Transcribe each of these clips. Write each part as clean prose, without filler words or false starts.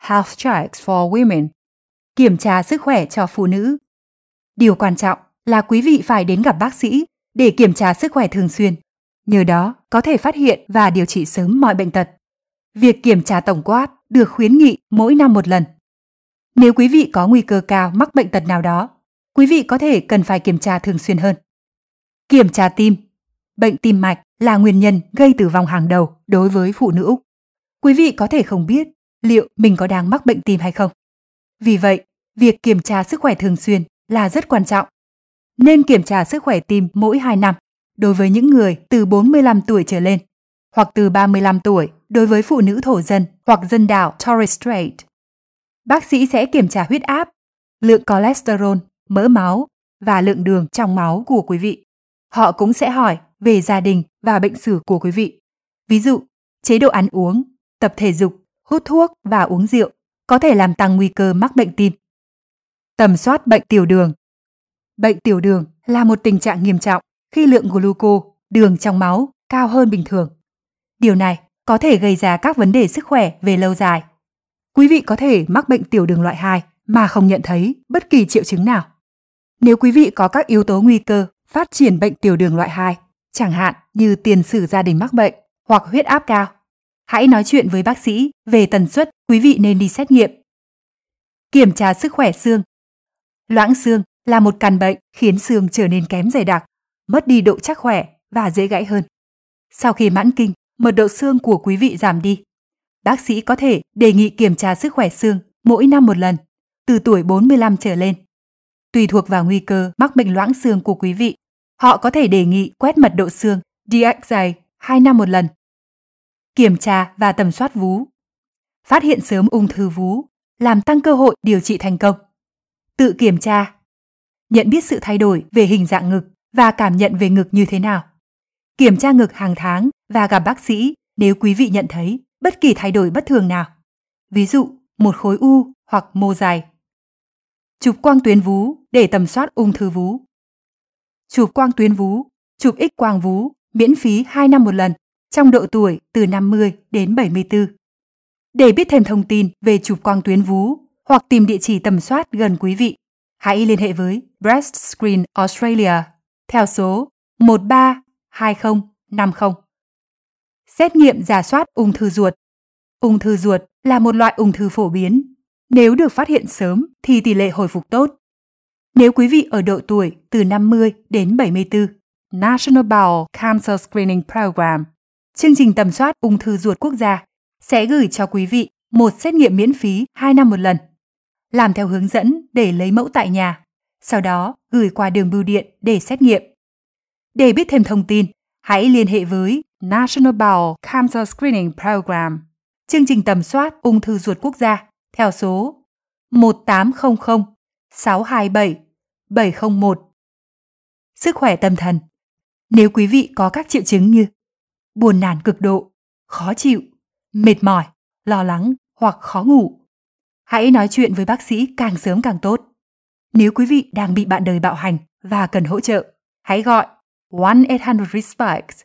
Health Checks for Women, kiểm tra sức khỏe cho phụ nữ. Điều quan trọng là quý vị phải đến gặp bác sĩ để kiểm tra sức khỏe thường xuyên. Nhờ đó có thể phát hiện và điều trị sớm mọi bệnh tật. Việc kiểm tra tổng quát được khuyến nghị mỗi năm một lần. Nếu quý vị có nguy cơ cao mắc bệnh tật nào đó, quý vị có thể cần phải kiểm tra thường xuyên hơn. Kiểm tra tim. Bệnh tim mạch là nguyên nhân gây tử vong hàng đầu đối với phụ nữ Úc. Quý vị có thể không biết liệu mình có đang mắc bệnh tim hay không. Vì vậy, việc kiểm tra sức khỏe thường xuyên là rất quan trọng. Nên kiểm tra sức khỏe tim mỗi 2 năm đối với những người từ 45 tuổi trở lên, hoặc từ 35 tuổi đối với phụ nữ thổ dân hoặc dân đảo Torres Strait. Bác sĩ sẽ kiểm tra huyết áp, lượng cholesterol, mỡ máu và lượng đường trong máu của quý vị. Họ cũng sẽ hỏi về gia đình và bệnh sử của quý vị. Ví dụ, chế độ ăn uống, tập thể dục, hút thuốc và uống rượu có thể làm tăng nguy cơ mắc bệnh tim. Tầm soát bệnh tiểu đường. Bệnh tiểu đường là một tình trạng nghiêm trọng khi lượng gluco, đường trong máu cao hơn bình thường. Điều này có thể gây ra các vấn đề sức khỏe về lâu dài. Quý vị có thể mắc bệnh tiểu đường loại 2 mà không nhận thấy bất kỳ triệu chứng nào. Nếu quý vị có các yếu tố nguy cơ phát triển bệnh tiểu đường loại 2, chẳng hạn như tiền sử gia đình mắc bệnh hoặc huyết áp cao, hãy nói chuyện với bác sĩ về tần suất quý vị nên đi xét nghiệm. Kiểm tra sức khỏe xương. Loãng xương là một căn bệnh khiến xương trở nên kém dày đặc, mất đi độ chắc khỏe và dễ gãy hơn. Sau khi mãn kinh, mật độ xương của quý vị giảm đi. Bác sĩ có thể đề nghị kiểm tra sức khỏe xương mỗi năm một lần, từ tuổi 45 trở lên. Tùy thuộc vào nguy cơ mắc bệnh loãng xương của quý vị, họ có thể đề nghị quét mật độ xương DXA 2 năm một lần. Kiểm tra và tầm soát vú. Phát hiện sớm ung thư vú, làm tăng cơ hội điều trị thành công. Tự kiểm tra. Nhận biết sự thay đổi về hình dạng ngực và cảm nhận về ngực như thế nào. Kiểm tra ngực hàng tháng và gặp bác sĩ nếu quý vị nhận thấy bất kỳ thay đổi bất thường nào. Ví dụ, một khối u hoặc mô dày. Chụp quang tuyến vú để tầm soát ung thư vú. Chụp quang tuyến vú, chụp X-quang vú miễn phí 2 năm một lần trong độ tuổi từ 50 đến 74. Để biết thêm thông tin về chụp quang tuyến vú hoặc tìm địa chỉ tầm soát gần quý vị, hãy liên hệ với Breast Screen Australia theo số 132050. Xét nghiệm rà soát ung thư ruột. Ung thư ruột là một loại ung thư phổ biến. Nếu được phát hiện sớm thì tỷ lệ hồi phục tốt. Nếu quý vị ở độ tuổi từ 50 đến 74, National Bowel Cancer Screening Program, chương trình tầm soát ung thư ruột quốc gia, sẽ gửi cho quý vị một xét nghiệm miễn phí 2 năm một lần. Làm theo hướng dẫn để lấy mẫu tại nhà, sau đó gửi qua đường bưu điện để xét nghiệm. Để biết thêm thông tin, hãy liên hệ với National Bowel Cancer Screening Program, chương trình tầm soát ung thư ruột quốc gia, theo số 1800 627 701. Sức khỏe tâm thần. Nếu quý vị có các triệu chứng như buồn nản cực độ, khó chịu, mệt mỏi, lo lắng hoặc khó ngủ, hãy nói chuyện với bác sĩ càng sớm càng tốt. Nếu quý vị đang bị bạn đời bạo hành và cần hỗ trợ, hãy gọi 1-800-RESPECT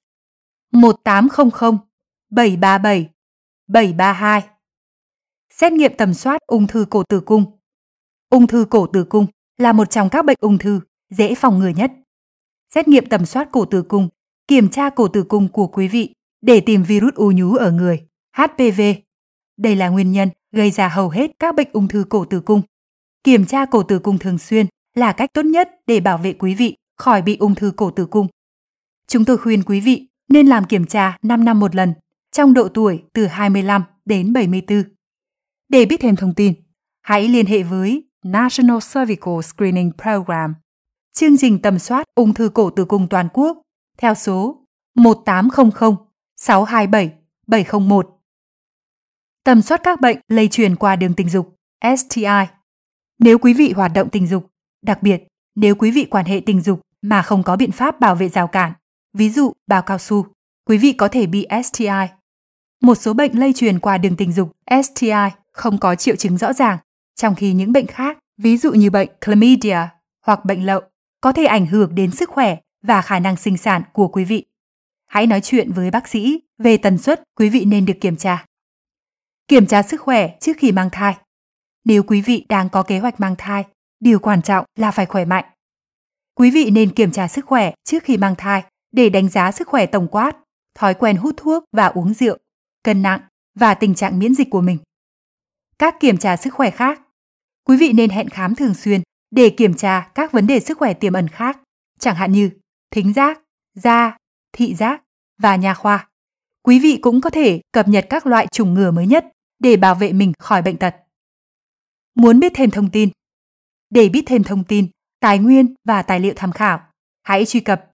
1800 737 732. Xét nghiệm tầm soát ung thư cổ tử cung. Ung thư cổ tử cung là một trong các bệnh ung thư dễ phòng ngừa nhất. Xét nghiệm tầm soát cổ tử cung, kiểm tra cổ tử cung của quý vị để tìm virus u nhú ở người, HPV. Đây là nguyên nhân gây ra hầu hết các bệnh ung thư cổ tử cung. Kiểm tra cổ tử cung thường xuyên là cách tốt nhất để bảo vệ quý vị khỏi bị ung thư cổ tử cung. Chúng tôi khuyên quý vị nên làm kiểm tra 5 năm một lần trong độ tuổi từ 25 đến 74. Để biết thêm thông tin, hãy liên hệ với National Cervical Screening Program, chương trình tầm soát ung thư cổ tử cung toàn quốc, theo số 1800 627 701. Tầm soát các bệnh lây truyền qua đường tình dục, STI. Nếu quý vị hoạt động tình dục, đặc biệt nếu quý vị quan hệ tình dục mà không có biện pháp bảo vệ rào cản, ví dụ bao cao su, quý vị có thể bị STI. Một số bệnh lây truyền qua đường tình dục, STI, không có triệu chứng rõ ràng, trong khi những bệnh khác, ví dụ như bệnh chlamydia hoặc bệnh lậu, có thể ảnh hưởng đến sức khỏe và khả năng sinh sản của quý vị. Hãy nói chuyện với bác sĩ về tần suất quý vị nên được kiểm tra. Kiểm tra sức khỏe trước khi mang thai. Nếu quý vị đang có kế hoạch mang thai, điều quan trọng là phải khỏe mạnh. Quý vị nên kiểm tra sức khỏe trước khi mang thai để đánh giá sức khỏe tổng quát, thói quen hút thuốc và uống rượu, cân nặng và tình trạng miễn dịch của mình. Các kiểm tra sức khỏe khác. Quý vị nên hẹn khám thường xuyên để kiểm tra các vấn đề sức khỏe tiềm ẩn khác, chẳng hạn như thính giác, da, thị giác và nha khoa. Quý vị cũng có thể cập nhật các loại chủng ngừa mới nhất để bảo vệ mình khỏi bệnh tật. Muốn biết thêm thông tin? Để biết thêm thông tin, tài nguyên và tài liệu tham khảo, hãy truy cập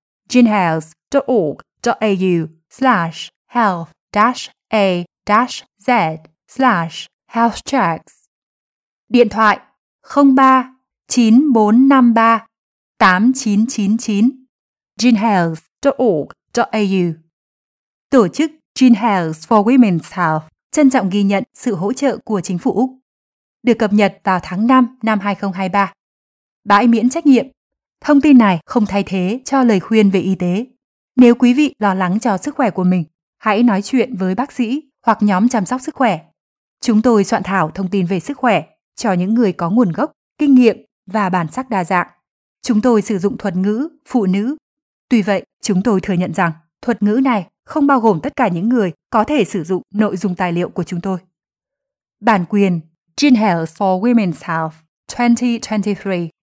genhealth.org.au/health-a-z/healthchecks. Điện thoại 03 9453 8999 genhealth.org.au. Tổ chức GenHealth for Women's Health trân trọng ghi nhận sự hỗ trợ của chính phủ Úc. Được cập nhật vào tháng 5 năm 2023. Bãi miễn trách nhiệm. Thông tin này không thay thế cho lời khuyên về y tế. Nếu quý vị lo lắng cho sức khỏe của mình, hãy nói chuyện với bác sĩ hoặc nhóm chăm sóc sức khỏe. Chúng tôi soạn thảo thông tin về sức khỏe cho những người có nguồn gốc, kinh nghiệm và bản sắc đa dạng. Chúng tôi sử dụng thuật ngữ phụ nữ. Tuy vậy, chúng tôi thừa nhận rằng thuật ngữ này không bao gồm tất cả những người có thể sử dụng nội dung tài liệu của chúng tôi. Bản quyền GenHealth for Women's Health 2023